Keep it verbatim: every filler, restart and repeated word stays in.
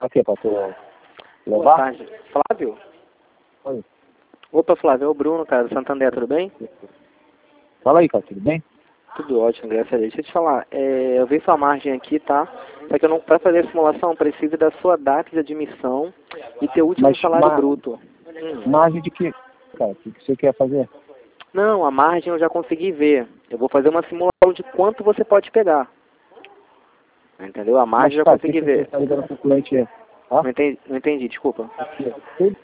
Aqui, para tu Boa levar? tarde. Flávio? Oi. Opa, Flávio, é o Bruno, cara, do Santander, tudo bem? Fala aí, cara, tudo bem? Tudo ótimo, graças a Deus. Deixa eu te falar, é, eu vi sua margem aqui, tá? Só que eu não, pra fazer a simulação, preciso da sua data de admissão e teu último Mas salário ma- bruto. Hum. Margem de que, cara? O que que você quer fazer? Não, a margem eu já consegui ver. Eu vou fazer uma simulação de quanto você pode pegar. Entendeu? A margem Mas, eu já cara, o que consegui que você ver. tá ligando pro cliente? Ó, Não entendi, não entendi, desculpa. aqui, ó.